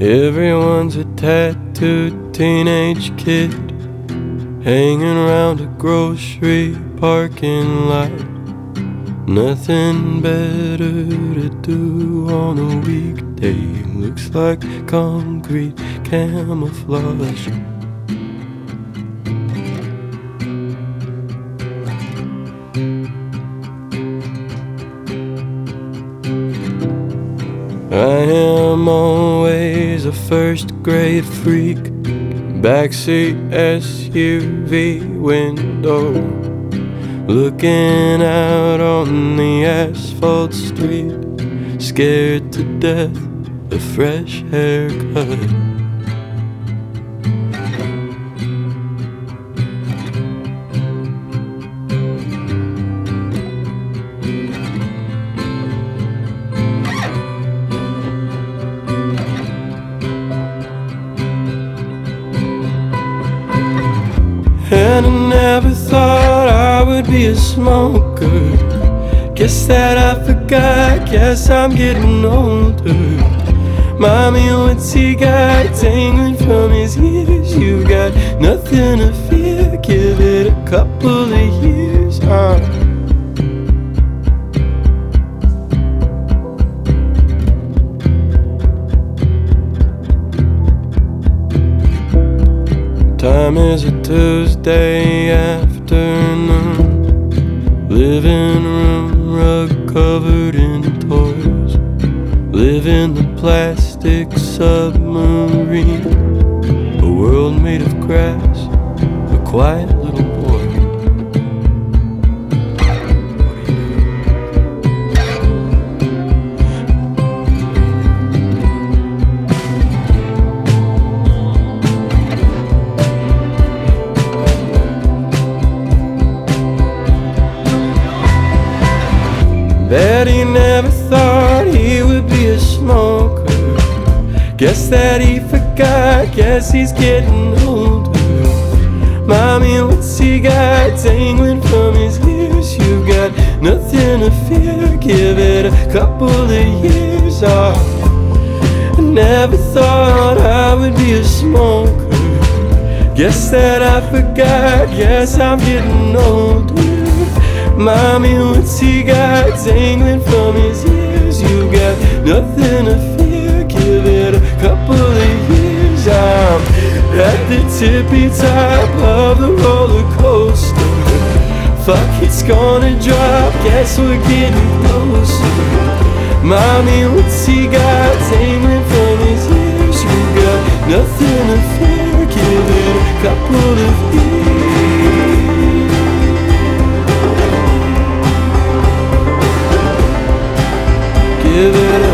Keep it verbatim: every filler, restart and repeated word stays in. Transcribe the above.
Everyone's a tattooed teenage kid hanging around a grocery parking lot. Nothing better to do on a weekday. Looks like concrete camouflage. I am always a first grade freak, backseat S U V window, looking out on the asphalt street, scared to death, a fresh haircut. And I never thought I would be a smoker. Guess that I forgot, guess I'm getting older. Mommy, what's he got dangling from his ears? You got nothing to fear, give it a couple of years, huh? Time is a Tuesday afternoon, living room rug covered in toys, live in the plastic submarine, a world made of grass, a quiet little boy. Bet he never thought he would be a smoker. Guess that he forgot, guess he's getting older. Mommy, what's he got dangling from his ears? You got nothing to fear, give it a couple of years. Oh, I never thought I would be a smoker. Guess that I forgot, guess I'm getting older. Mommy, what's he got dangling from his ears? You got nothing to fear, give it a couple of years. I'm at the tippy top of the roller coaster. Fuck, it's gonna drop, guess we're getting closer. Mommy, what's he got dangling from his ears? You got nothing to fear, give it a couple of years. Give it a